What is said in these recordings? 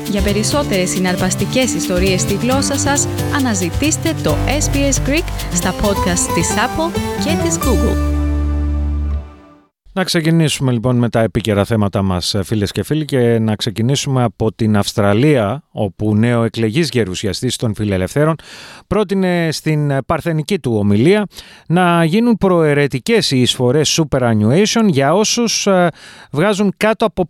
Για περισσότερες συναρπαστικές ιστορίες στη γλώσσα σας, αναζητήστε το SBS Greek στα podcast της Apple και της Google. Να ξεκινήσουμε λοιπόν με τα επίκαιρα θέματα μας, φίλες και φίλοι, και να ξεκινήσουμε από την Αυστραλία, όπου νέο εκλεγής γερουσιαστής των Φιλελευθέρων πρότεινε στην παρθενική του ομιλία να γίνουν προαιρετικές οι εισφορές superannuation για όσους βγάζουν κάτω από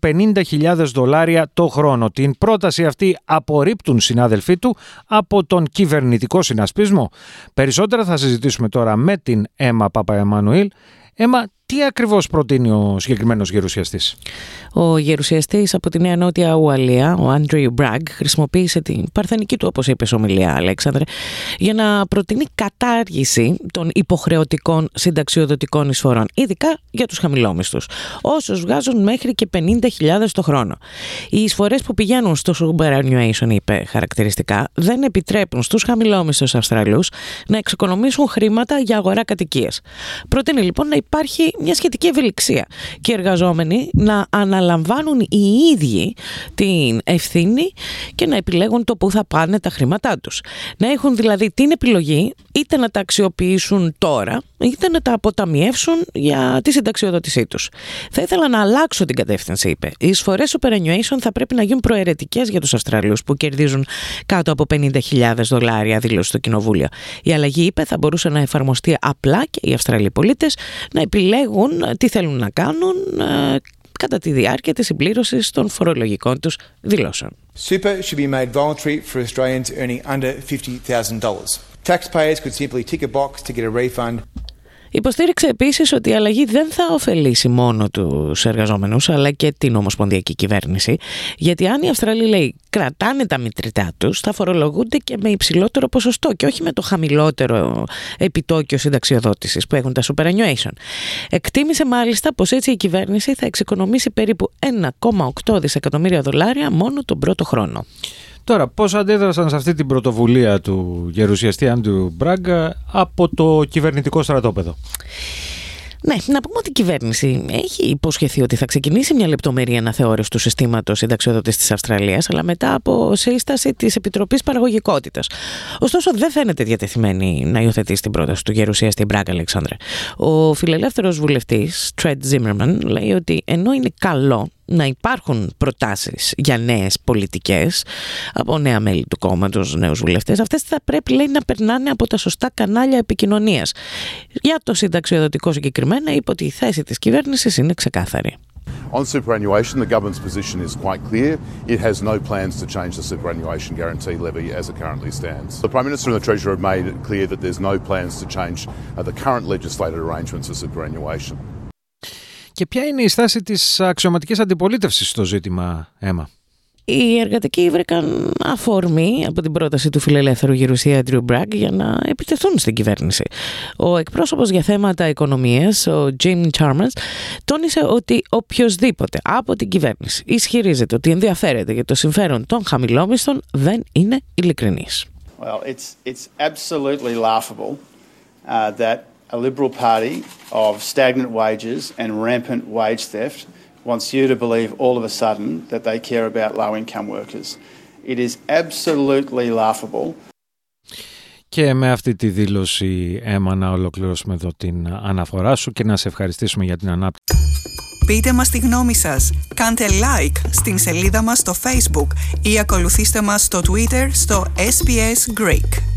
$50,000 το χρόνο. Την πρόταση αυτή απορρίπτουν συνάδελφοί του από τον κυβερνητικό συνασπισμό. Περισσότερα θα συζητήσουμε τώρα με την Έμα Παπαεμμανουήλ. Έμα, τι ακριβώς προτείνει ο συγκεκριμένος γερουσιαστής? Ο γερουσιαστής από τη Νέα Νότια Ουαλία, ο Άντριου Μπραγκ, χρησιμοποίησε την παρθενική του, όπως είπες, ομιλία, Αλέξανδρε, για να προτείνει κατάργηση των υποχρεωτικών συνταξιοδοτικών εισφορών, ειδικά για τους χαμηλόμισθους, όσους βγάζουν μέχρι και $50,000 το χρόνο. Οι εισφορές που πηγαίνουν στο superannuation, είπε χαρακτηριστικά, δεν επιτρέπουν στους χαμηλόμισθους Αυστραλούς να εξοικονομήσουν χρήματα για αγορά κατοικίας. Προτείνει λοιπόν να υπάρχει μια σχετική ευελιξία και οι εργαζόμενοι να αναλαμβάνουν οι ίδιοι την ευθύνη και να επιλέγουν το που θα πάνε τα χρήματά τους. Να έχουν δηλαδή την επιλογή είτε να τα αξιοποιήσουν τώρα είτε να τα αποταμιεύσουν για τη συνταξιοδότησή τους. Θα ήθελα να αλλάξω την κατεύθυνση, είπε. Οι εισφορές superannuation θα πρέπει να γίνουν προαιρετικές για τους Αυστραλίους που κερδίζουν κάτω από $50,000, δήλωσε στο Κοινοβούλιο. Η αλλαγή, είπε, θα μπορούσε να εφαρμοστεί απλά και οι Αυστραλοί πολίτες να επιλέγουν τι θέλουν να κάνουν κατά τη διάρκεια της συμπλήρωσης των φορολογικών τους δηλώσεων. Super should be made voluntary for Australians earning under $50,000. Taxpayers could simply tick a box to get a refund. Υποστήριξε επίσης ότι η αλλαγή δεν θα ωφελήσει μόνο τους εργαζόμενους αλλά και την ομοσπονδιακή κυβέρνηση, γιατί αν οι Αυστραλοί, λέει, κρατάνε τα μητρητά τους, θα φορολογούνται και με υψηλότερο ποσοστό και όχι με το χαμηλότερο επιτόκιο συνταξιοδότησης που έχουν τα superannuation. Εκτίμησε μάλιστα πως έτσι η κυβέρνηση θα εξοικονομήσει περίπου $1,8 δισεκατομμύρια μόνο τον πρώτο χρόνο. Τώρα, πώς αντέδρασαν σε αυτή την πρωτοβουλία του γερουσιαστή Άντριου Μπραγκ από το κυβερνητικό στρατόπεδο? Ναι, να πούμε ότι η κυβέρνηση έχει υποσχεθεί ότι θα ξεκινήσει μια λεπτομερή αναθεώρηση του συστήματος συνταξιοδότησης της Αυστραλίας, αλλά μετά από σύσταση της Επιτροπής Παραγωγικότητας. Ωστόσο, δεν φαίνεται διατεθειμένη να υιοθετήσει την πρόταση του γερουσιαστή Μπραγκ, Αλεξάνδρε. Ο φιλελεύθερος βουλευτής Τρεντ Ζίμερμαν λέει ότι ενώ είναι καλό να υπάρχουν προτάσεις για νέες πολιτικές από νέα μέλη του κόμματος, νέους βουλευτές, αυτές θα πρέπει, λέει, να περνάνε από τα σωστά κανάλια επικοινωνίας. Για το συνταξιοδοτικό συγκεκριμένα, είπε ότι η θέση της κυβέρνησης είναι ξεκάθαρη. On superannuation, the government's position is quite clear. It has no plans to change the superannuation guarantee levy as it currently stands. The Prime Minister and the Treasurer have made it clear that there's no plans to change the current legislated arrangements for superannuation. Και ποια είναι η στάση της αξιωματικής αντιπολίτευσης στο ζήτημα, Έμα? Οι εργατικοί βρήκαν αφορμή από την πρόταση του φιλελεύθερου γερουσία Άντριου Μπραγκ για να επιτεθούν στην κυβέρνηση. Ο εκπρόσωπος για θέματα οικονομίας, ο Jim Chalmers, τόνισε ότι οποιοσδήποτε από την κυβέρνηση ισχυρίζεται ότι ενδιαφέρεται για το συμφέρον των χαμηλόμισθων δεν είναι ειλικρινής. Well, it's absolutely laughable that a Liberal Party of stagnant wages and rampant wage theft wants you to believe all of a sudden that they care about low-income workers. It is absolutely laughable. Και με αυτή τη δήλωση, Έμα, να ολοκληρώσουμε εδώ την αναφορά σου και να σε ευχαριστήσουμε για την ανάπτυξη. Πείτε μας τη γνώμη σας. Κάντε like στην σελίδα μας στο Facebook ή ακολουθήστε μας στο Twitter στο SBS Greek.